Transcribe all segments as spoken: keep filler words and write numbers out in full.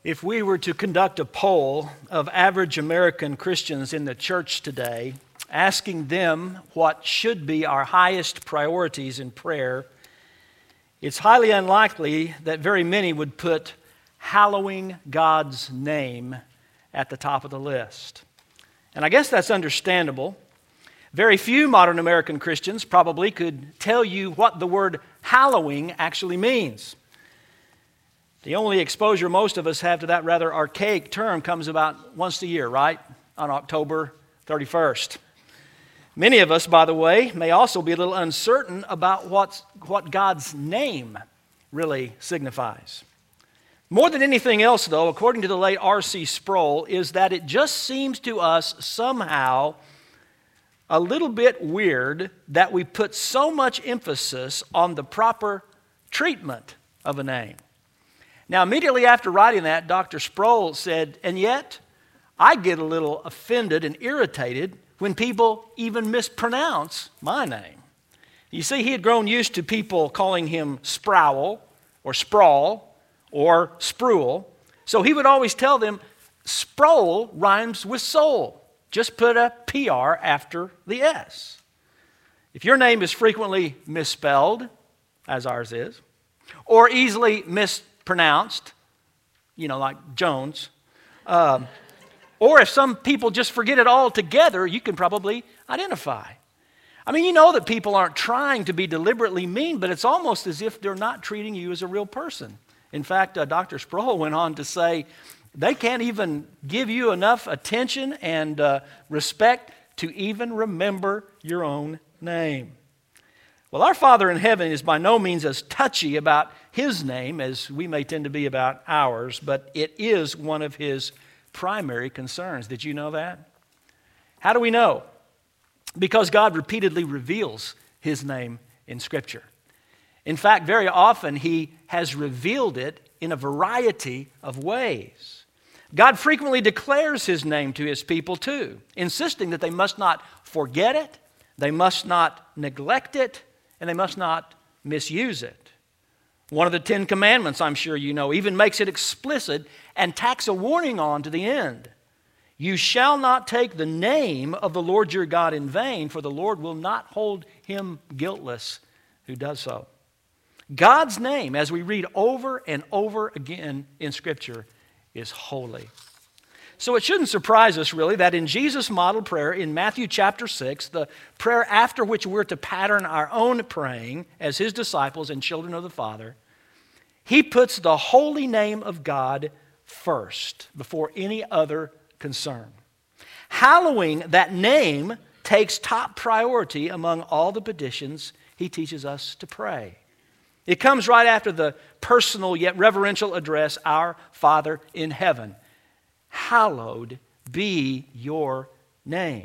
If we were to conduct a poll of average American Christians in the church today, asking them what should be our highest priorities in prayer, it's highly unlikely that very many would put hallowing God's name at the top of the list. And I guess that's understandable. Very few modern American Christians probably could tell you what the word hallowing actually means. The only exposure most of us have to that rather archaic term comes about once a year, right? On October thirty-first. Many of us, by the way, may also be a little uncertain about what's, what God's name really signifies. More than anything else, though, according to the late R C Sproul, is that it just seems to us somehow a little bit weird that we put so much emphasis on the proper treatment of a name. Now, immediately after writing that, Doctor Sproul said, and yet, I get a little offended and irritated when people even mispronounce my name. You see, he had grown used to people calling him Sproul or Sprawl or Spruill, so he would always tell them, Sproul rhymes with soul. Just put a P R after the S. If your name is frequently misspelled, as ours is, or easily mispronounced, you know, like Jones, um, or if some people just forget it altogether, you can probably identify. I mean, you know that people aren't trying to be deliberately mean, but it's almost as if they're not treating you as a real person. In fact, uh, Doctor Sproul went on to say, they can't even give you enough attention and uh, respect to even remember your own name. Well, our Father in heaven is by no means as touchy about His name as we may tend to be about ours, but it is one of His primary concerns. Did you know that? How do we know? Because God repeatedly reveals His name in Scripture. In fact, very often He has revealed it in a variety of ways. God frequently declares His name to His people too, insisting that they must not forget it, they must not neglect it, and they must not misuse it. One of the Ten Commandments, I'm sure you know, even makes it explicit and tacks a warning on to the end. You shall not take the name of the Lord your God in vain, for the Lord will not hold him guiltless who does so. God's name, as we read over and over again in Scripture, is holy. So it shouldn't surprise us really that in Jesus' model prayer in Matthew chapter six, the prayer after which we're to pattern our own praying as His disciples and children of the Father, He puts the holy name of God first before any other concern. Hallowing that name takes top priority among all the petitions He teaches us to pray. It comes right after the personal yet reverential address, Our Father in heaven. Hallowed be your name.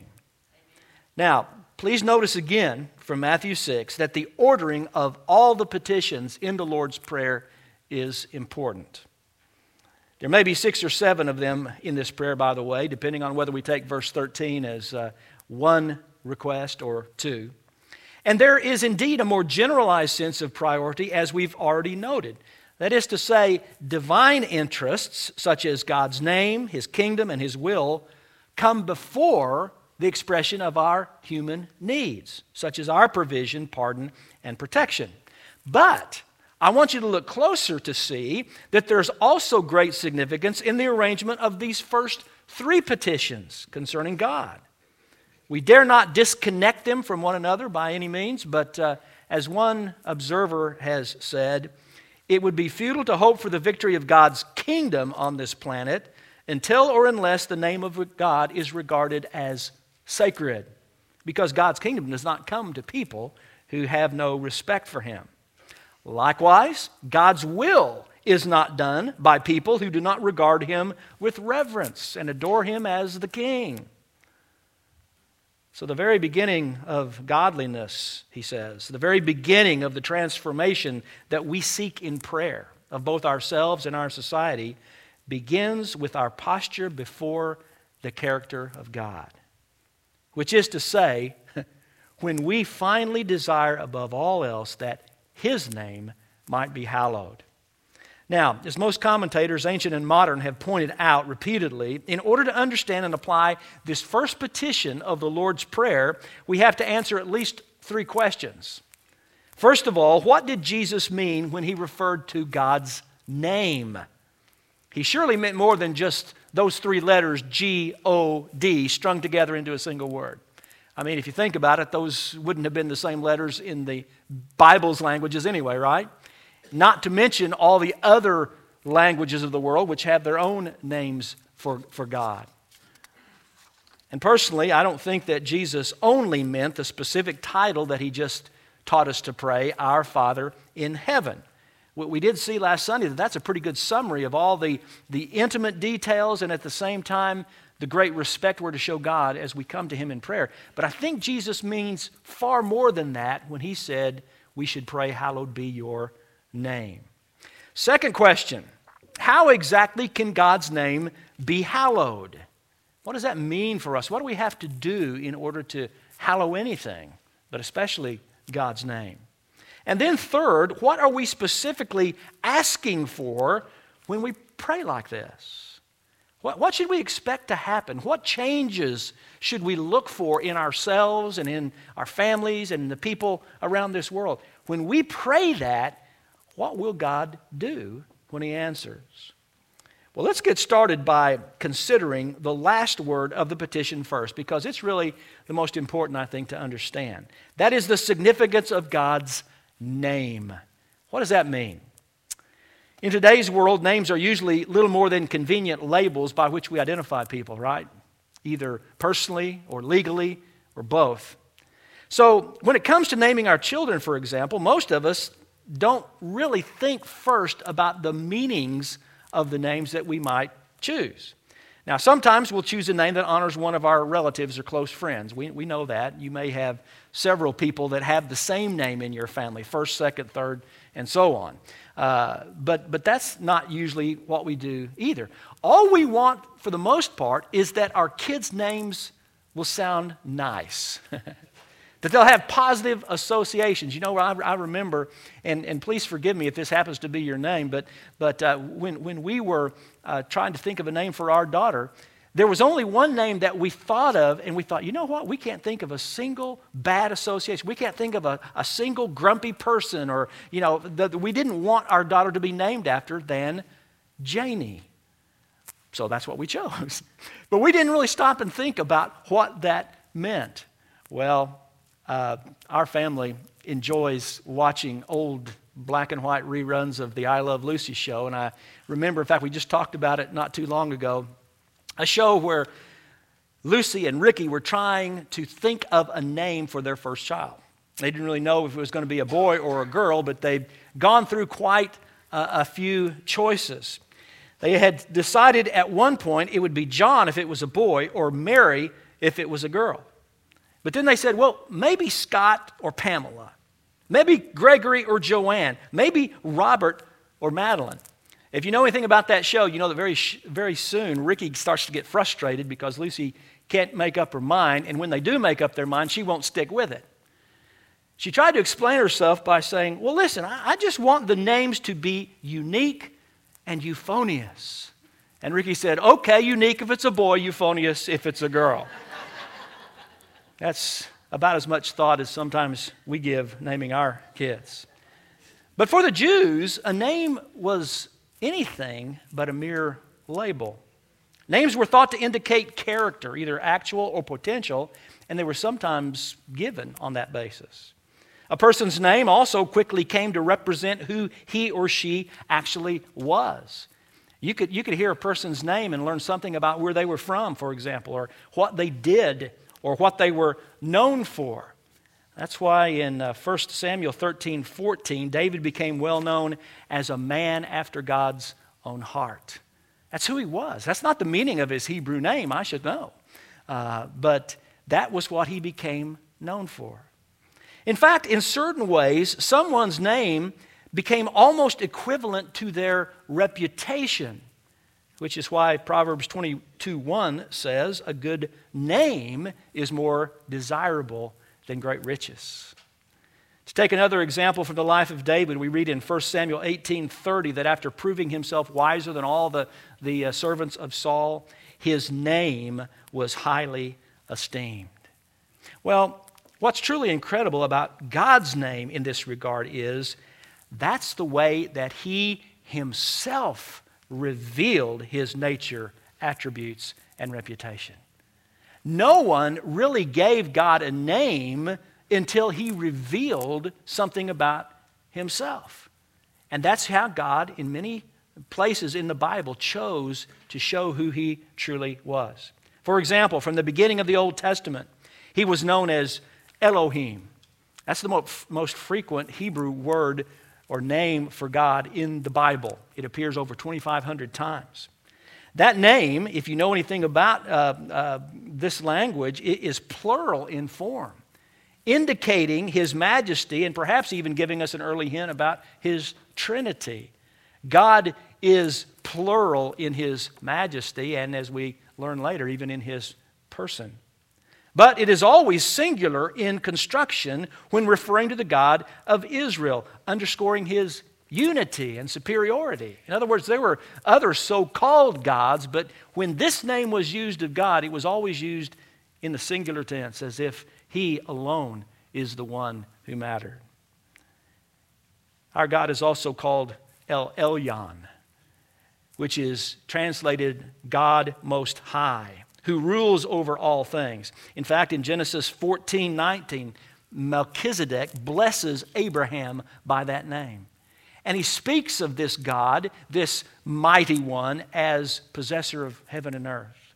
Now, please notice again from Matthew six that the ordering of all the petitions in the Lord's Prayer is important. There may be six or seven of them in this prayer, by the way, depending on whether we take verse thirteen as uh, one request or two. And there is indeed a more generalized sense of priority, as we've already noted. That is to say, divine interests, such as God's name, His kingdom, and His will, come before the expression of our human needs, such as our provision, pardon, and protection. But I want you to look closer to see that there's also great significance in the arrangement of these first three petitions concerning God. We dare not disconnect them from one another by any means, but uh, as one observer has said, it would be futile to hope for the victory of God's kingdom on this planet until or unless the name of God is regarded as sacred, because God's kingdom does not come to people who have no respect for Him. Likewise, God's will is not done by people who do not regard Him with reverence and adore Him as the King. So the very beginning of godliness, he says, the very beginning of the transformation that we seek in prayer of both ourselves and our society begins with our posture before the character of God. Which is to say, when we finally desire above all else that His name might be hallowed. Now, as most commentators, ancient and modern, have pointed out repeatedly, in order to understand and apply this first petition of the Lord's Prayer, we have to answer at least three questions. First of all, what did Jesus mean when he referred to God's name? He surely meant more than just those three letters, G O D, strung together into a single word. I mean, if you think about it, those wouldn't have been the same letters in the Bible's languages anyway, right? Not to mention all the other languages of the world which have their own names for, for God. And personally, I don't think that Jesus only meant the specific title that he just taught us to pray, Our Father in Heaven. We did see last Sunday that that's a pretty good summary of all the, the intimate details and at the same time the great respect we're to show God as we come to him in prayer. But I think Jesus means far more than that when he said we should pray, hallowed be your name. Second question, how exactly can God's name be hallowed? What does that mean for us? What do we have to do in order to hallow anything, but especially God's name? And then third, what are we specifically asking for when we pray like this? What, what should we expect to happen? What changes should we look for in ourselves and in our families and in the people around this world? When we pray that, what will God do when he answers? Well, let's get started by considering the last word of the petition first, because it's really the most important, I think, to understand. That is the significance of God's name. What does that mean? In today's world, names are usually little more than convenient labels by which we identify people, right? Either personally or legally or both. So when it comes to naming our children, for example, most of us don't really think first about the meanings of the names that we might choose. Now, sometimes we'll choose a name that honors one of our relatives or close friends. We, we know that. You may have several people that have the same name in your family, first, second, third, and so on. Uh, but, but that's not usually what we do either. All we want, for the most part, is that our kids' names will sound nice. That they'll have positive associations. You know, I, I remember, and, and please forgive me if this happens to be your name, but, but uh, when, when we were uh, trying to think of a name for our daughter, there was only one name that we thought of, and we thought, you know what, we can't think of a single bad association. We can't think of a, a single grumpy person, or, you know, the, we didn't want our daughter to be named after than Janie. So that's what we chose. But we didn't really stop and think about what that meant. Well, Uh, our family enjoys watching old black and white reruns of the I Love Lucy show. And I remember, in fact, we just talked about it not too long ago, a show where Lucy and Ricky were trying to think of a name for their first child. They didn't really know if it was going to be a boy or a girl, but they'd gone through quite a, a few choices. They had decided at one point it would be John if it was a boy, or Mary if it was a girl. But then they said, well, maybe Scott or Pamela. Maybe Gregory or Joanne. Maybe Robert or Madeline. If you know anything about that show, you know that very, very soon Ricky starts to get frustrated because Lucy can't make up her mind. And when they do make up their mind, she won't stick with it. She tried to explain herself by saying, well, listen, I, I just want the names to be unique and euphonious. And Ricky said, okay, unique if it's a boy, euphonious if it's a girl. That's about as much thought as sometimes we give naming our kids. But for the Jews, a name was anything but a mere label. Names were thought to indicate character, either actual or potential, and they were sometimes given on that basis. A person's name also quickly came to represent who he or she actually was. You could, you could hear a person's name and learn something about where they were from, for example, or what they did, or what they were known for. That's why in uh, First Samuel thirteen fourteen, David became well known as a man after God's own heart. That's who he was. That's not the meaning of his Hebrew name, I should know. Uh, but that was what he became known for. In fact, in certain ways, someone's name became almost equivalent to their reputation, which is why Proverbs twenty-two one says, a good name is more desirable than great riches. To take another example from the life of David, we read in First Samuel eighteen thirty that after proving himself wiser than all the, the uh, servants of Saul, his name was highly esteemed. Well, what's truly incredible about God's name in this regard is that's the way that he himself revealed his nature, attributes, and reputation. No one really gave God a name until he revealed something about himself. And that's how God, in many places in the Bible, chose to show who he truly was. For example, from the beginning of the Old Testament, he was known as Elohim. That's the most frequent Hebrew word or name for God in the Bible. It appears over twenty-five hundred times. That name, if you know anything about uh, uh, this language, it is plural in form, indicating his majesty and perhaps even giving us an early hint about his Trinity. God is plural in his majesty, and as we learn later, even in his person. But it is always singular in construction when referring to the God of Israel, underscoring his unity and superiority. In other words, there were other so-called gods, but when this name was used of God, it was always used in the singular tense, as if he alone is the one who mattered. Our God is also called El Elyon, which is translated God Most High, who rules over all things. In fact, in Genesis fourteen nineteen, Melchizedek blesses Abraham by that name. And he speaks of this God, this mighty one, as possessor of heaven and earth.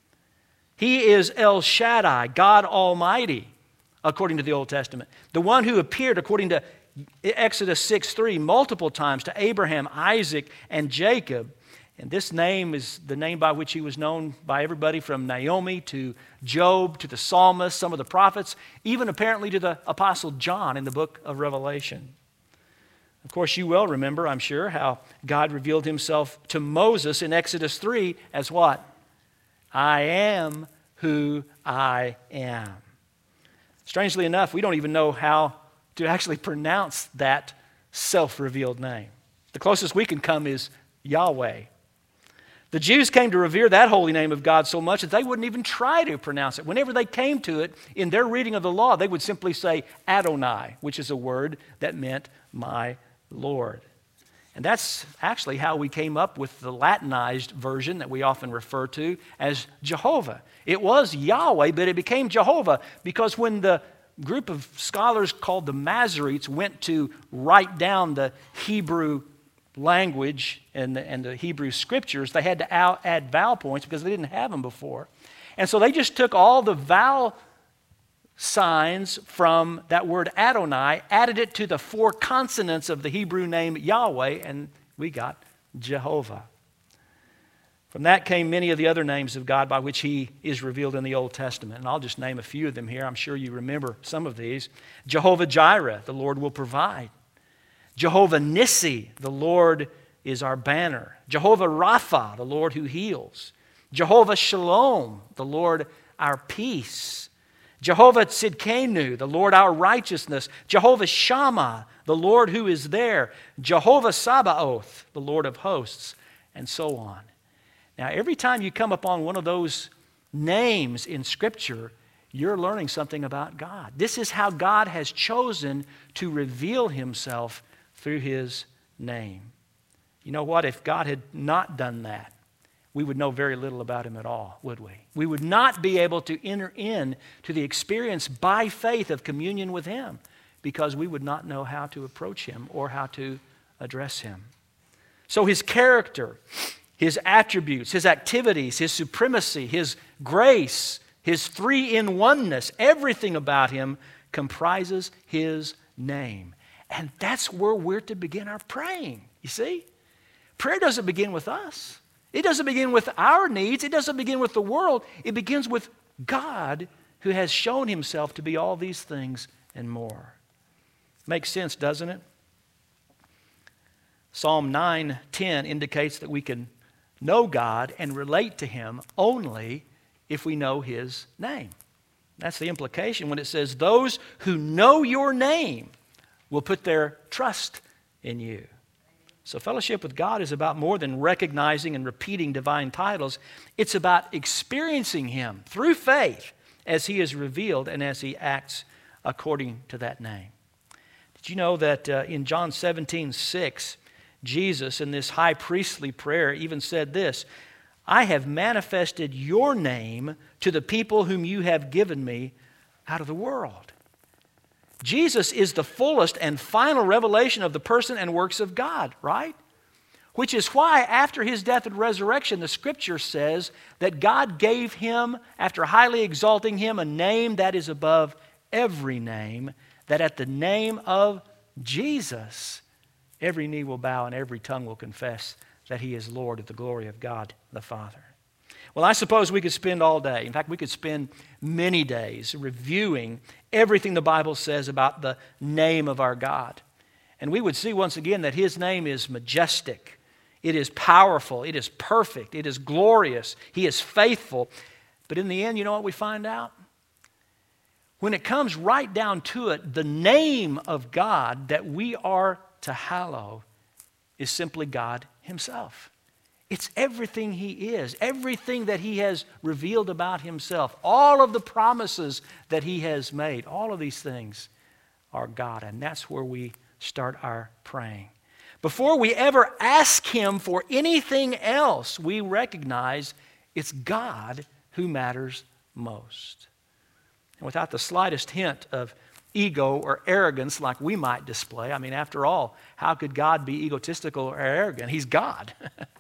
He is El Shaddai, God Almighty, according to the Old Testament. The one who appeared, according to Exodus six three, multiple times to Abraham, Isaac, and Jacob. And this name is the name by which he was known by everybody from Naomi to Job to the psalmist, some of the prophets, even apparently to the apostle John in the book of Revelation. Of course, you well remember, I'm sure, how God revealed himself to Moses in Exodus three as what? I am who I am. Strangely enough, we don't even know how to actually pronounce that self-revealed name. The closest we can come is Yahweh. The Jews came to revere that holy name of God so much that they wouldn't even try to pronounce it. Whenever they came to it, in their reading of the law, they would simply say Adonai, which is a word that meant my Lord. And that's actually how we came up with the Latinized version that we often refer to as Jehovah. It was Yahweh, but it became Jehovah because when the group of scholars called the Masoretes went to write down the Hebrew language and the, and the Hebrew scriptures, they had to out, add vowel points because they didn't have them before. And so they just took all the vowel signs from that word Adonai, added it to the four consonants of the Hebrew name Yahweh, and we got Jehovah. From that came many of the other names of God by which he is revealed in the Old Testament. And I'll just name a few of them here. I'm sure you remember some of these. Jehovah Jireh, the Lord will provide. Jehovah Nissi, the Lord is our banner. Jehovah Rapha, the Lord who heals. Jehovah Shalom, the Lord our peace. Jehovah Tzidkenu, the Lord our righteousness. Jehovah Shammah, the Lord who is there. Jehovah Sabaoth, the Lord of hosts, and so on. Now, every time you come upon one of those names in Scripture, you're learning something about God. This is how God has chosen to reveal himself through his name. You know what? If God had not done that, we would know very little about him at all, would we? We would not be able to enter in to the experience by faith of communion with him because we would not know how to approach him or how to address him. So his character, his attributes, his activities, his supremacy, his grace, his three-in-oneness, everything about him comprises his name. And that's where we're to begin our praying, you see? Prayer doesn't begin with us. It doesn't begin with our needs. It doesn't begin with the world. It begins with God who has shown himself to be all these things and more. Makes sense, doesn't it? Psalm nine ten indicates that we can know God and relate to him only if we know his name. That's the implication when it says, those who know your name will put their trust in you. So fellowship with God is about more than recognizing and repeating divine titles. It's about experiencing Him through faith as He is revealed and as He acts according to that name. Did you know that uh, in John seventeen six, Jesus in this high priestly prayer even said this, I have manifested your name to the people whom you have given me out of the world. Jesus is the fullest and final revelation of the person and works of God, right? Which is why after His death and resurrection, the Scripture says that God gave Him, after highly exalting Him, a name that is above every name, that at the name of Jesus, every knee will bow and every tongue will confess that He is Lord of the glory of God the Father. Well, I suppose we could spend all day, in fact, we could spend many days reviewing everything the Bible says about the name of our God. And we would see once again that His name is majestic, it is powerful, it is perfect, it is glorious, He is faithful. But in the end, you know what we find out? When it comes right down to it, the name of God that we are to hallow is simply God Himself. It's everything He is, everything that He has revealed about Himself, all of the promises that He has made, all of these things are God, and that's where we start our praying. Before we ever ask Him for anything else, we recognize it's God who matters most. And without the slightest hint of ego or arrogance like we might display, I mean, after all, how could God be egotistical or arrogant? He's God.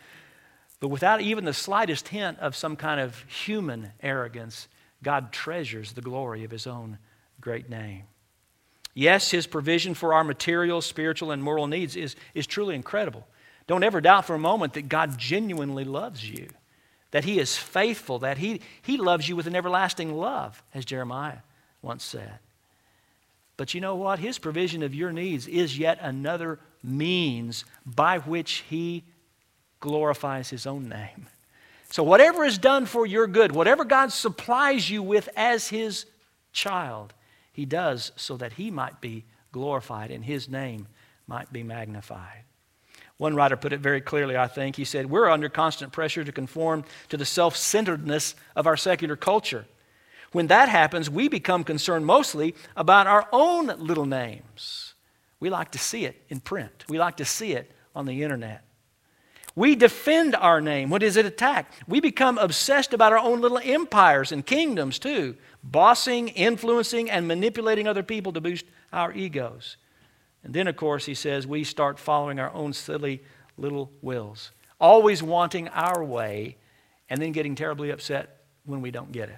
But without even the slightest hint of some kind of human arrogance, God treasures the glory of His own great name. Yes, His provision for our material, spiritual, and moral needs is, is truly incredible. Don't ever doubt for a moment that God genuinely loves you, that He is faithful, that He, he loves you with an everlasting love, as Jeremiah once said. But you know what? His provision of your needs is yet another means by which He glorifies His own name. So whatever is done for your good, whatever God supplies you with as His child, He does so that He might be glorified and His name might be magnified. One writer put it very clearly, I think. He said, we're under constant pressure to conform to the self-centeredness of our secular culture. When that happens, we become concerned mostly about our own little names. We like to see it in print. We like to see it on the internet. We defend our name. What is it attacked? We become obsessed about our own little empires and kingdoms too, bossing, influencing, and manipulating other people to boost our egos. And then, of course, he says, we start following our own silly little wills, always wanting our way and then getting terribly upset when we don't get it.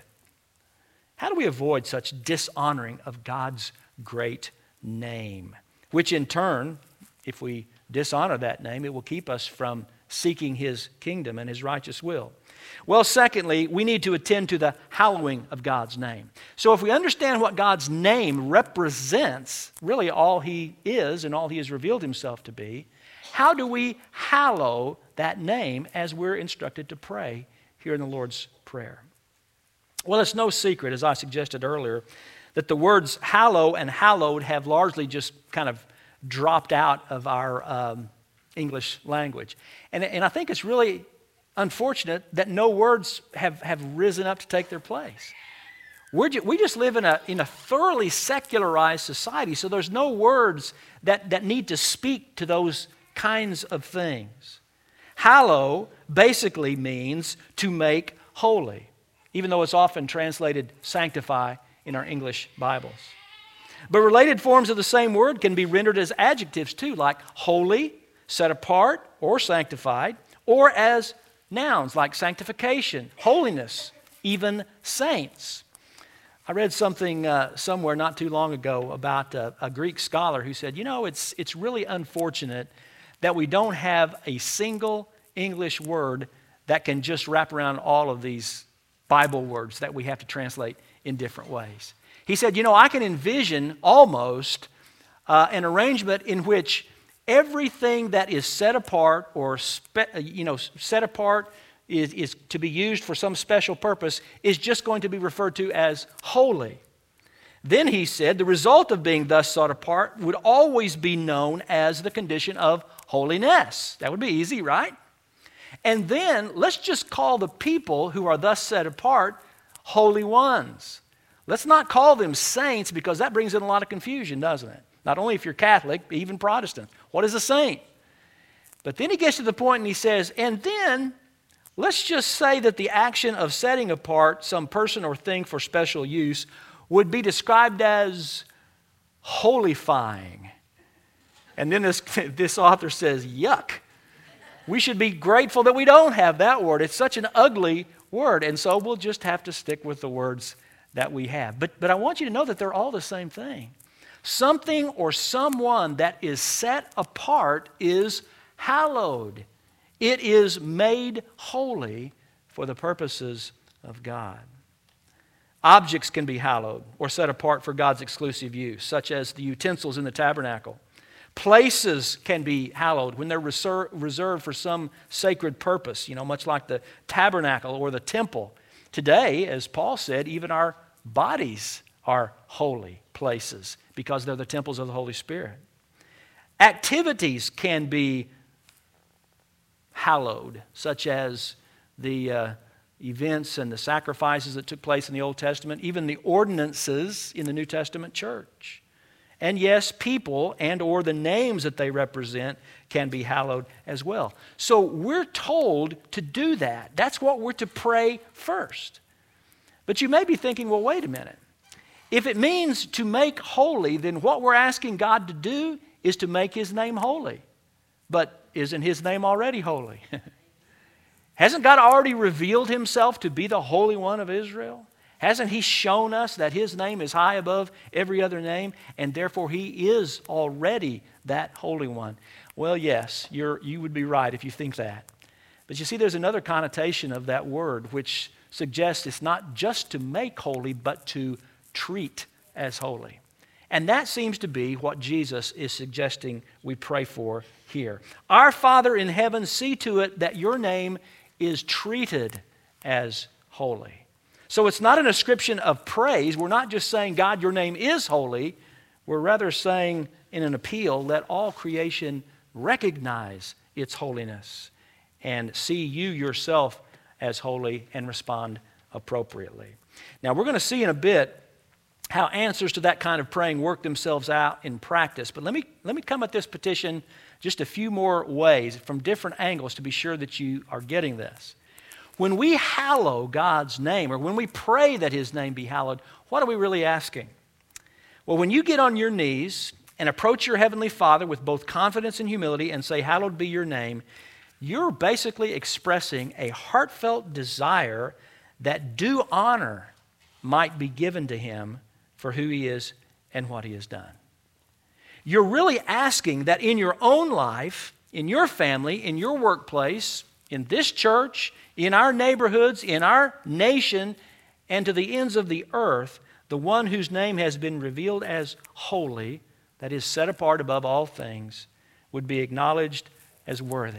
How do we avoid such dishonoring of God's great name? Which in turn, if we dishonor that name, it will keep us from seeking His kingdom and His righteous will. Well, secondly, we need to attend to the hallowing of God's name. So if we understand what God's name represents, really all He is and all He has revealed Himself to be, how do we hallow that name as we're instructed to pray here in the Lord's Prayer? Well, it's no secret, as I suggested earlier, that the words hallow and hallowed have largely just kind of dropped out of our um, English language. And, and I think it's really unfortunate that no words have, have risen up to take their place. We're ju- we just live in a, in a thoroughly secularized society, so there's no words that, that need to speak to those kinds of things. Hallow basically means to make holy, even though it's often translated sanctify in our English Bibles. But related forms of the same word can be rendered as adjectives too, like holy, set apart, or sanctified, or as nouns like sanctification, holiness, even saints. I read something uh, somewhere not too long ago about a, a Greek scholar who said, you know, it's, it's really unfortunate that we don't have a single English word that can just wrap around all of these Bible words that we have to translate in different ways. He said, you know, I can envision almost uh, an arrangement in which everything that is set apart or, spe- you know, set apart is, is to be used for some special purpose is just going to be referred to as holy. Then he said, the result of being thus set apart would always be known as the condition of holiness. That would be easy, right? And then let's just call the people who are thus set apart holy ones. Let's not call them saints, because that brings in a lot of confusion, doesn't it? Not only if you're Catholic, even Protestant. What is a saint? But then he gets to the point and he says, and then let's just say that the action of setting apart some person or thing for special use would be described as holifying. And then this, this author says, yuck. We should be grateful that we don't have that word. It's such an ugly word. And so we'll just have to stick with the words that we have. But, but I want you to know that they're all the same thing. Something or someone that is set apart is hallowed. It is made holy for the purposes of God. Objects can be hallowed or set apart for God's exclusive use, such as the utensils in the tabernacle. Places can be hallowed when they're reser- reserved for some sacred purpose, you know, much like the tabernacle or the temple. Today, as Paul said, even our bodies are holy places because they're the temples of the Holy Spirit. Activities can be hallowed, such as the uh, events and the sacrifices that took place in the Old Testament, even the ordinances in the New Testament church. And yes, people and or the names that they represent can be hallowed as well. So we're told to do that. That's what we're to pray first. But you may be thinking, well, wait a minute. If it means to make holy, then what we're asking God to do is to make His name holy. But isn't His name already holy? Hasn't God already revealed Himself to be the Holy One of Israel? Hasn't He shown us that His name is high above every other name, and therefore He is already that Holy One? Well, yes, you're, you would be right if you think that. But you see, there's another connotation of that word which suggests it's not just to make holy, but to treat as holy. And that seems to be what Jesus is suggesting we pray for here. Our Father in heaven, see to it that your name is treated as holy. So it's not an ascription of praise. We're not just saying, God, your name is holy. We're rather saying in an appeal, let all creation recognize its holiness and see you yourself as holy and respond appropriately. Now, we're going to see in a bit how answers to that kind of praying work themselves out in practice. But let me, let me come at this petition just a few more ways from different angles to be sure that you are getting this. When we hallow God's name, or when we pray that His name be hallowed, what are we really asking? Well, when you get on your knees and approach your Heavenly Father with both confidence and humility and say, hallowed be your name, you're basically expressing a heartfelt desire that due honor might be given to Him for who He is and what He has done. You're really asking that in your own life, in your family, in your workplace, in this church, in our neighborhoods, in our nation, and to the ends of the earth, the one whose name has been revealed as holy, that is set apart above all things, would be acknowledged as worthy.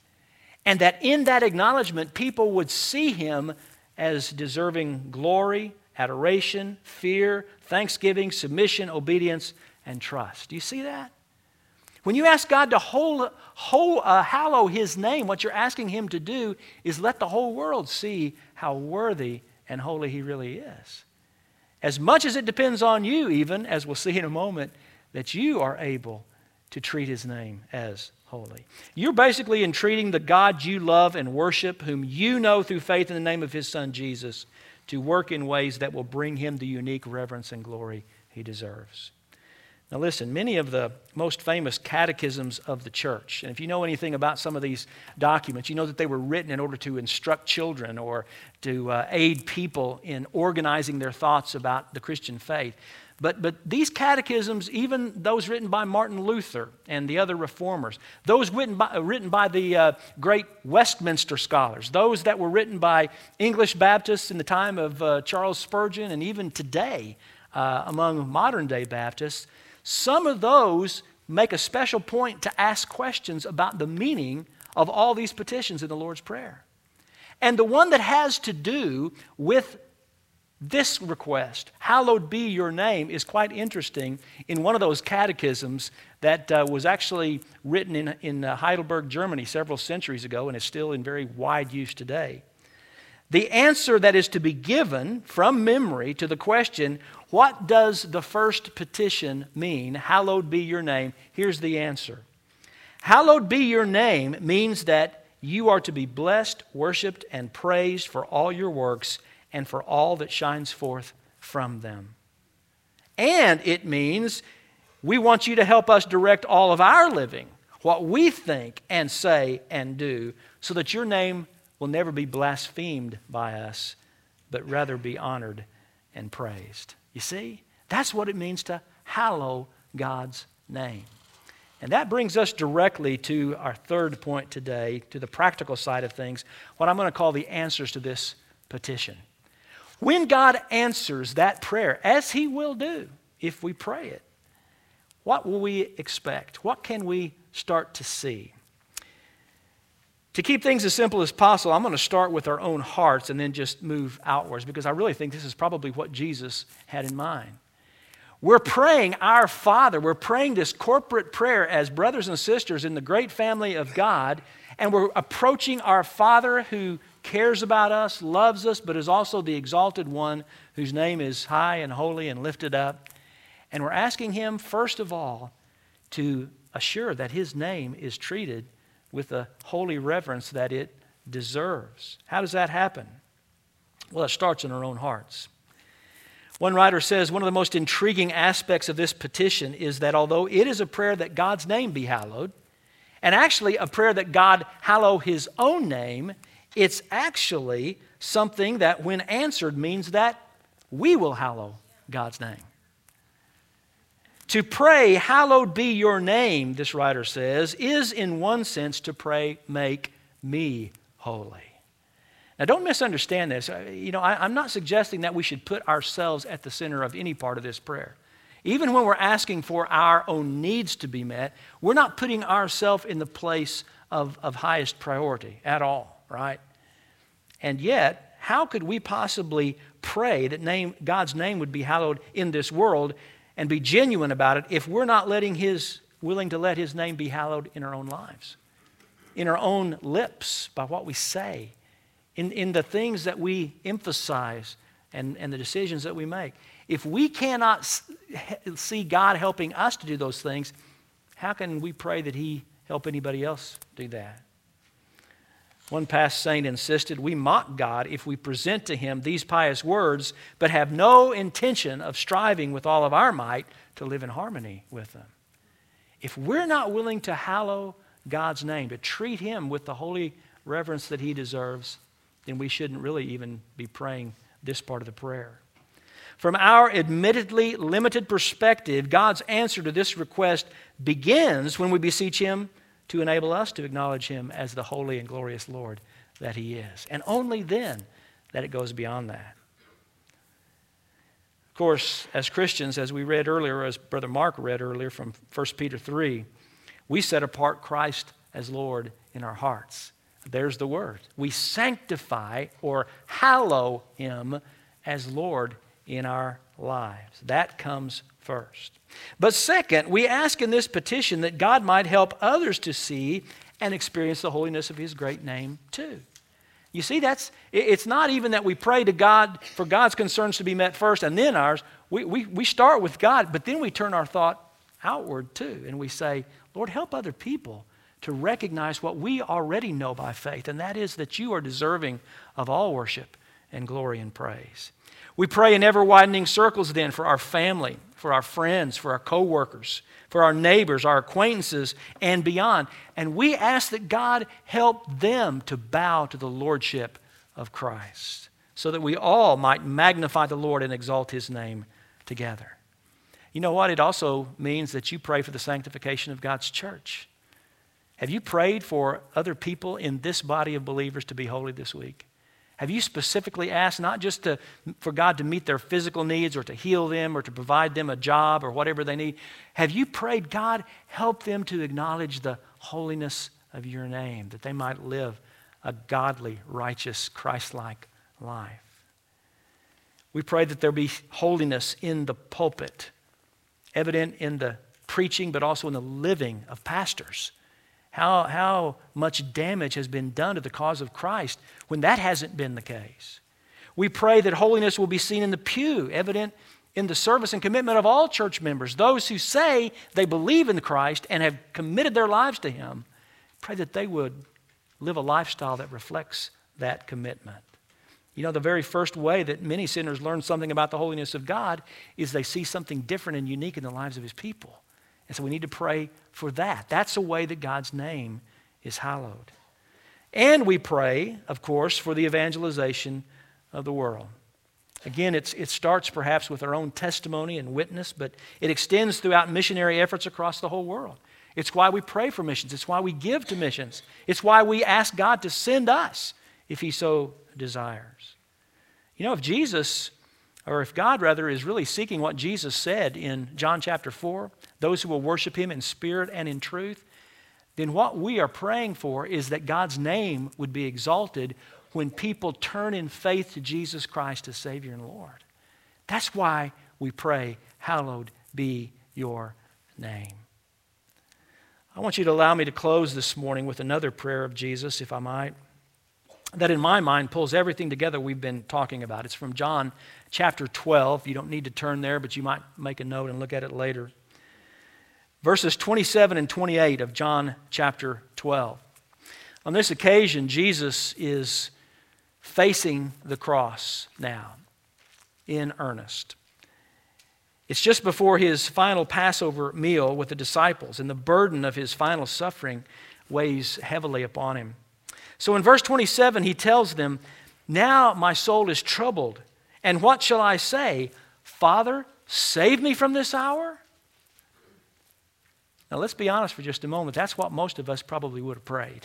And that in that acknowledgement, people would see Him as deserving glory, adoration, fear, thanksgiving, submission, obedience, and trust. Do you see that? When you ask God to hold, hold, uh, hallow His name, what you're asking Him to do is let the whole world see how worthy and holy He really is. As much as it depends on you, even, as we'll see in a moment, that you are able to treat His name as holy. You're basically entreating the God you love and worship, whom you know through faith in the name of His Son Jesus, to work in ways that will bring Him the unique reverence and glory He deserves. Now listen, many of the most famous catechisms of the church, and if you know anything about some of these documents, you know that they were written in order to instruct children or to uh, aid people in organizing their thoughts about the Christian faith. But, but these catechisms, even those written by Martin Luther and the other reformers, those written by, written by the uh, great Westminster scholars, those that were written by English Baptists in the time of uh, Charles Spurgeon, and even today uh, among modern-day Baptists, some of those make a special point to ask questions about the meaning of all these petitions in the Lord's Prayer. And the one that has to do with This request, hallowed be your name, is quite interesting in one of those catechisms that uh, was actually written in, in uh, Heidelberg, Germany several centuries ago and is still in very wide use today. The answer that is to be given from memory to the question, what does the first petition mean, hallowed be your name? Here's the answer. Hallowed be your name means that you are to be blessed, worshiped, and praised for all your works and for all that shines forth from them. And it means we want you to help us direct all of our living, what we think and say and do, so that your name will never be blasphemed by us, but rather be honored and praised. You see, that's what it means to hallow God's name. And that brings us directly to our third point today, to the practical side of things, what I'm going to call the answers to this petition. When God answers that prayer, as He will do if we pray it, what will we expect? What can we start to see? To keep things as simple as possible, I'm going to start with our own hearts and then just move outwards, because I really think this is probably what Jesus had in mind. We're praying our Father. We're praying this corporate prayer as brothers and sisters in the great family of God, and we're approaching our Father who cares about us, loves us, but is also the exalted one whose name is high and holy and lifted up. And we're asking Him, first of all, to assure that His name is treated with the holy reverence that it deserves. How does that happen? Well, it starts in our own hearts. One writer says one of the most intriguing aspects of this petition is that although it is a prayer that God's name be hallowed, and actually a prayer that God hallow His own name, it's actually something that when answered means that we will hallow God's name. To pray, hallowed be your name, this writer says, is in one sense to pray, make me holy. Now don't misunderstand this. You know, I, I'm not suggesting that we should put ourselves at the center of any part of this prayer. Even when we're asking for our own needs to be met, we're not putting ourselves in the place of, of highest priority at all, right? And yet, how could we possibly pray that name, God's name would be hallowed in this world and be genuine about it if we're not letting His, willing to let His name be hallowed in our own lives, in our own lips, by what we say, in, in the things that we emphasize and, and the decisions that we make? If we cannot see God helping us to do those things, how can we pray that He help anybody else do that? One past saint insisted, we mock God if we present to Him these pious words, but have no intention of striving with all of our might to live in harmony with them. If we're not willing to hallow God's name, to treat Him with the holy reverence that He deserves, then we shouldn't really even be praying this part of the prayer. From our admittedly limited perspective, God's answer to this request begins when we beseech Him to enable us to acknowledge Him as the holy and glorious Lord that He is. And only then that it goes beyond that. Of course, as Christians, as we read earlier, as Brother Mark read earlier from First Peter three, we set apart Christ as Lord in our hearts. There's the word. We sanctify or hallow Him as Lord in our lives. That comes first. But second, we ask in this petition that God might help others to see and experience the holiness of His great name too. You see, that's it's not even that we pray to God for God's concerns to be met first and then ours. We, we, we start with God, but then we turn our thought outward too. And we say, Lord, help other people to recognize what we already know by faith, and that is that You are deserving of all worship and glory and praise. We pray in ever-widening circles then for our family, for our friends, for our co-workers, for our neighbors, our acquaintances, and beyond. And we ask that God help them to bow to the lordship of Christ so that we all might magnify the Lord and exalt His name together. You know what? It also means that you pray for the sanctification of God's church. Have you prayed for other people in this body of believers to be holy this week? Have you specifically asked not just to, for God to meet their physical needs or to heal them or to provide them a job or whatever they need? Have you prayed, God, help them to acknowledge the holiness of Your name, that they might live a godly, righteous, Christ-like life? We pray that there be holiness in the pulpit, evident in the preaching, but also in the living of pastors. How, how much damage has been done to the cause of Christ when that hasn't been the case. We pray that holiness will be seen in the pew, evident in the service and commitment of all church members, those who say they believe in Christ and have committed their lives to Him. Pray that they would live a lifestyle that reflects that commitment. You know, the very first way that many sinners learn something about the holiness of God is they see something different and unique in the lives of His people. And so we need to pray for that. That's a way that God's name is hallowed. And we pray, of course, for the evangelization of the world. Again, it's, it starts perhaps with our own testimony and witness, but it extends throughout missionary efforts across the whole world. It's why we pray for missions. It's why we give to missions. It's why we ask God to send us if He so desires. You know, if Jesus, or if God rather, is really seeking what Jesus said in John chapter four, those who will worship Him in spirit and in truth, then what we are praying for is that God's name would be exalted when people turn in faith to Jesus Christ as Savior and Lord. That's why we pray, hallowed be your name. I want you to allow me to close this morning with another prayer of Jesus, if I might, that in my mind pulls everything together we've been talking about. It's from John chapter twelve. You don't need to turn there, but you might make a note and look at it later. Verses twenty-seven and twenty-eight of John chapter twelve. On this occasion, Jesus is facing the cross now in earnest. It's just before His final Passover meal with the disciples, and the burden of His final suffering weighs heavily upon Him. So in verse twenty-seven, He tells them, "Now my soul is troubled, and what shall I say? Father, save me from this hour?" Now let's be honest for just a moment. That's what most of us probably would have prayed.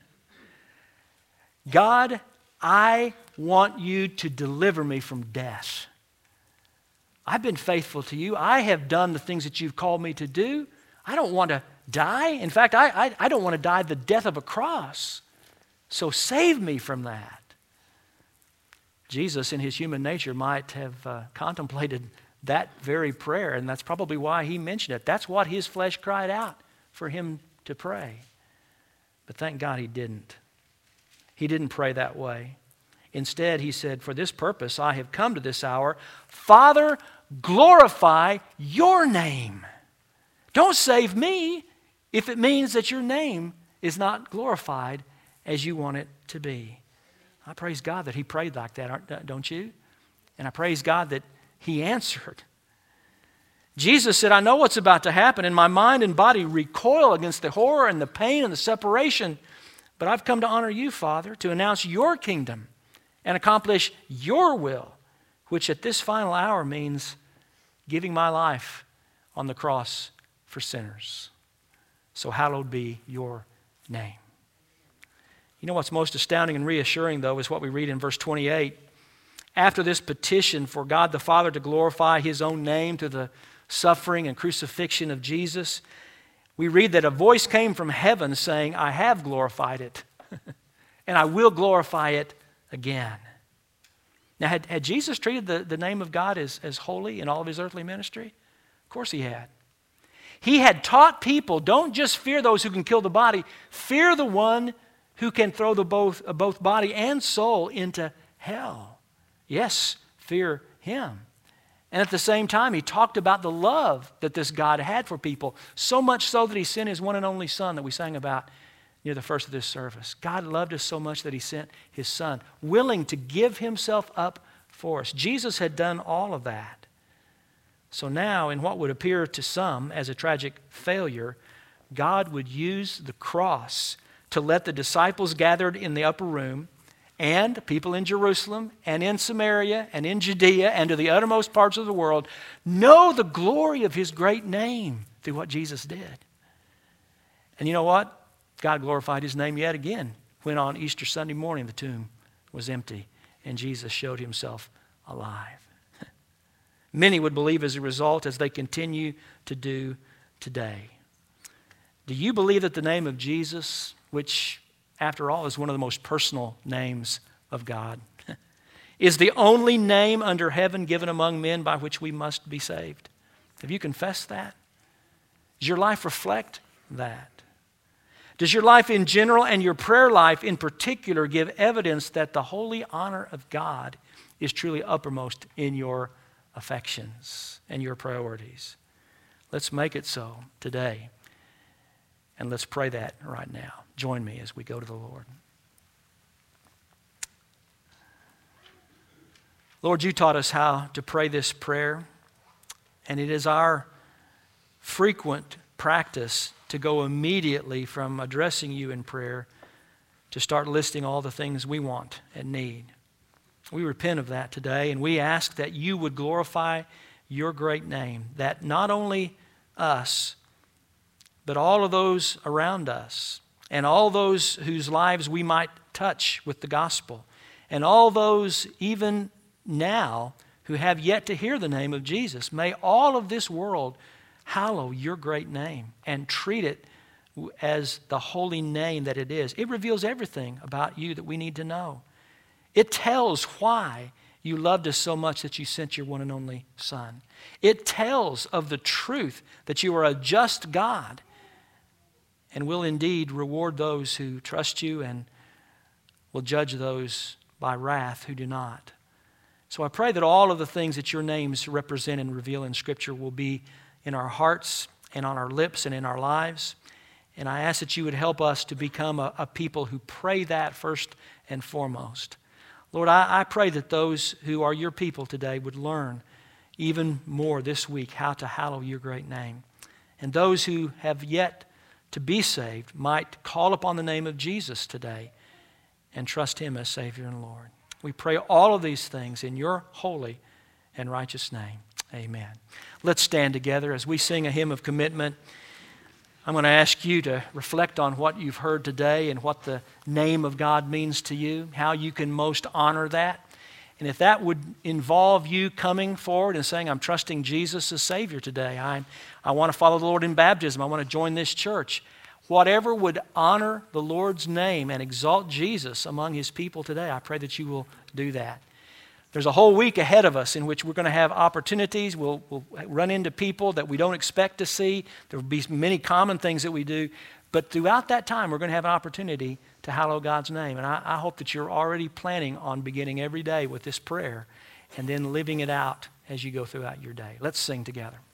God, I want You to deliver me from death. I've been faithful to You. I have done the things that You've called me to do. I don't want to die. In fact, I, I, I don't want to die the death of a cross. So save me from that. Jesus, in His human nature, might have uh, contemplated that very prayer, and that's probably why He mentioned it. That's what His flesh cried out for Him to pray. But thank God He didn't. He didn't pray that way. Instead, He said, "For this purpose I have come to this hour. Father, glorify Your name." Don't save me if it means that Your name is not glorified as You want it to be. I praise God that He prayed like that, don't you? And I praise God that He answered. Jesus said, "I know what's about to happen, and my mind and body recoil against the horror and the pain and the separation. But I've come to honor You, Father, to announce Your kingdom and accomplish Your will, which at this final hour means giving my life on the cross for sinners. So hallowed be Your name." You know what's most astounding and reassuring, though, is what we read in verse twenty-eight. After this petition for God the Father to glorify His own name through the suffering and crucifixion of Jesus, we read that a voice came from heaven saying, "I have glorified it, and I will glorify it again." Now, had, had Jesus treated the, the name of God as, as holy in all of His earthly ministry? Of course He had. He had taught people, don't just fear those who can kill the body, fear the one who can throw the both, uh, both body and soul into hell. Yes, fear Him. And at the same time, He talked about the love that this God had for people, so much so that He sent His one and only Son that we sang about near the first of this service. God loved us so much that He sent His Son, willing to give Himself up for us. Jesus had done all of that. So now, in what would appear to some as a tragic failure, God would use the cross to let the disciples gathered in the upper room and people in Jerusalem and in Samaria and in Judea and to the uttermost parts of the world know the glory of His great name through what Jesus did. And you know what? God glorified His name yet again when on Easter Sunday morning the tomb was empty and Jesus showed Himself alive. Many would believe as a result, as they continue to do today. Do you believe that the name of Jesus, which after all is one of the most personal names of God, is the only name under heaven given among men by which we must be saved. Have you confessed that? Does your life reflect that? Does your life in general and your prayer life in particular give evidence that the holy honor of God is truly uppermost in your affections and your priorities? Let's make it so today. And let's pray that right now. Join me as we go to the Lord. Lord, you taught us how to pray this prayer, and it is our frequent practice to go immediately from addressing you in prayer to start listing all the things we want and need. We repent of that today, and we ask that you would glorify your great name, that not only us, but all of those around us, and all those whose lives we might touch with the gospel, and all those even now who have yet to hear the name of Jesus, may all of this world hallow your great name and treat it as the holy name that it is. It reveals everything about you that we need to know. It tells why you loved us so much that you sent your one and only Son. It tells of the truth that you are a just God and will indeed reward those who trust you and will judge those by wrath who do not. So I pray that all of the things that your names represent and reveal in Scripture will be in our hearts and on our lips and in our lives. And I ask that you would help us to become a, a people who pray that first and foremost. Lord, I, I pray that those who are your people today would learn even more this week how to hallow your great name. And those who have yet to be saved might call upon the name of Jesus today and trust him as Savior and Lord. We pray all of these things in your holy and righteous name. Amen. Let's stand together as we sing a hymn of commitment. I'm going to ask you to reflect on what you've heard today and what the name of God means to you, how you can most honor that. And if that would involve you coming forward and saying, I'm trusting Jesus as Savior today. I, I want to follow the Lord in baptism. I want to join this church. Whatever would honor the Lord's name and exalt Jesus among his people today, I pray that you will do that. There's a whole week ahead of us in which we're going to have opportunities. We'll, we'll run into people that we don't expect to see. There will be many common things that we do. But throughout that time, we're going to have an opportunity to hallow God's name. And I, I hope that you're already planning on beginning every day with this prayer and then living it out as you go throughout your day. Let's sing together.